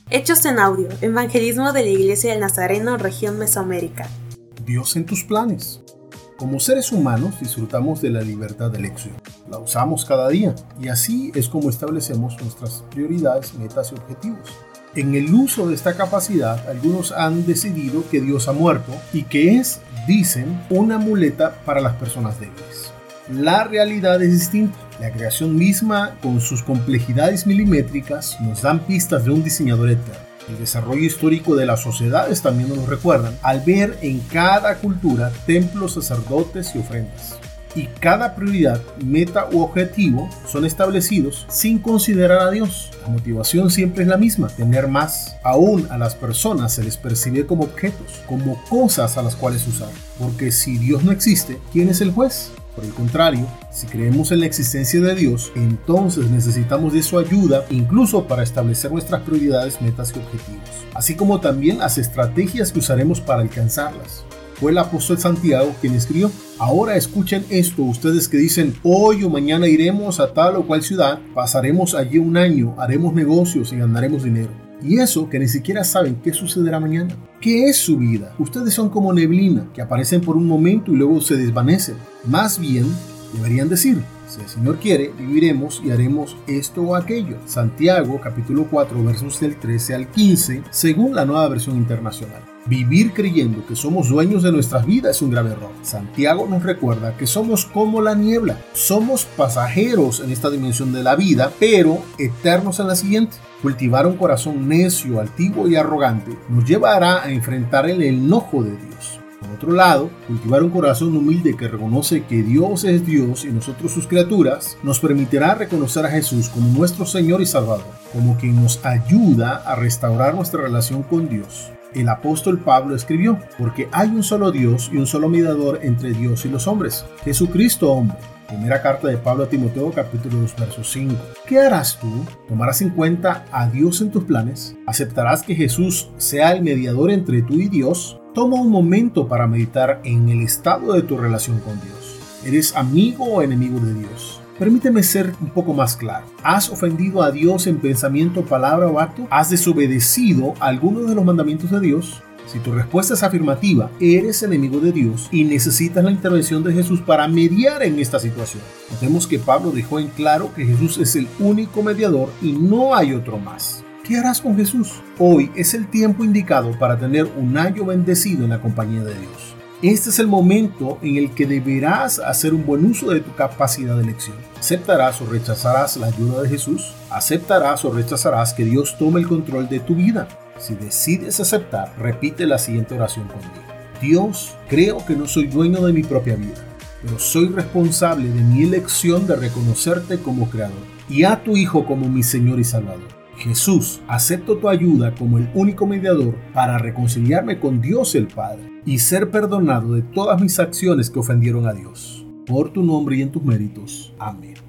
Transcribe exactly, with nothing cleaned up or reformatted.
Hechos en audio, evangelismo de la Iglesia del Nazareno, región Mesoamérica. Dios en tus planes. Como seres humanos disfrutamos de la libertad de elección. La usamos cada día y así es como establecemos nuestras prioridades, metas y objetivos. En el uso de esta capacidad, algunos han decidido que Dios ha muerto y que es, dicen, una muleta para las personas débiles. La realidad es distinta. La creación misma, con sus complejidades milimétricas, nos dan pistas de un diseñador eterno. El desarrollo histórico de las sociedades también nos lo recuerdan, al ver en cada cultura templos, sacerdotes y ofrendas. Y cada prioridad, meta u objetivo son establecidos sin considerar a Dios. La motivación siempre es la misma, tener más. Aún a las personas se les percibe como objetos, como cosas a las cuales usar. Porque si Dios no existe, ¿quién es el juez? Por el contrario, si creemos en la existencia de Dios, entonces necesitamos de su ayuda incluso para establecer nuestras prioridades, metas y objetivos, así como también las estrategias que usaremos para alcanzarlas. Fue el apóstol Santiago quien escribió: ahora escuchen esto, ustedes que dicen, hoy o mañana iremos a tal o cual ciudad, pasaremos allí un año, haremos negocios y ganaremos dinero. Y eso que ni siquiera saben qué sucederá mañana. ¿Qué es su vida? Ustedes son como neblina, que aparecen por un momento y luego se desvanecen. Más bien, deberían decir, si el Señor quiere, viviremos y haremos esto o aquello. Santiago, capítulo cuatro, versos del trece al quince, según la Nueva Versión Internacional. Vivir creyendo que somos dueños de nuestras vidas es un grave error. Santiago nos recuerda que somos como la niebla. Somos pasajeros en esta dimensión de la vida, pero eternos en la siguiente. Cultivar un corazón necio, altivo y arrogante nos llevará a enfrentar el enojo de Dios. Por otro lado, cultivar un corazón humilde que reconoce que Dios es Dios y nosotros sus criaturas, nos permitirá reconocer a Jesús como nuestro Señor y Salvador, como quien nos ayuda a restaurar nuestra relación con Dios. El apóstol Pablo escribió, porque hay un solo Dios y un solo mediador entre Dios y los hombres, Jesucristo hombre. Primera carta de Pablo a Timoteo, capítulo dos, verso cinco. ¿Qué harás tú? ¿Tomarás en cuenta a Dios en tus planes? ¿Aceptarás que Jesús sea el mediador entre tú y Dios? Toma un momento para meditar en el estado de tu relación con Dios. ¿Eres amigo o enemigo de Dios? Permíteme ser un poco más claro. ¿Has ofendido a Dios en pensamiento, palabra o acto? ¿Has desobedecido alguno de los mandamientos de Dios? Si tu respuesta es afirmativa, eres enemigo de Dios y necesitas la intervención de Jesús para mediar en esta situación. Notemos que Pablo dejó en claro que Jesús es el único mediador y no hay otro más. ¿Qué harás con Jesús? Hoy es el tiempo indicado para tener un año bendecido en la compañía de Dios. Este es el momento en el que deberás hacer un buen uso de tu capacidad de elección. ¿Aceptarás o rechazarás la ayuda de Jesús? ¿Aceptarás o rechazarás que Dios tome el control de tu vida? Si decides aceptar, repite la siguiente oración conmigo. Dios, creo que no soy dueño de mi propia vida, pero soy responsable de mi elección de reconocerte como Creador y a tu Hijo como mi Señor y Salvador. Jesús, acepto tu ayuda como el único mediador para reconciliarme con Dios el Padre y ser perdonado de todas mis acciones que ofendieron a Dios. Por tu nombre y en tus méritos. Amén.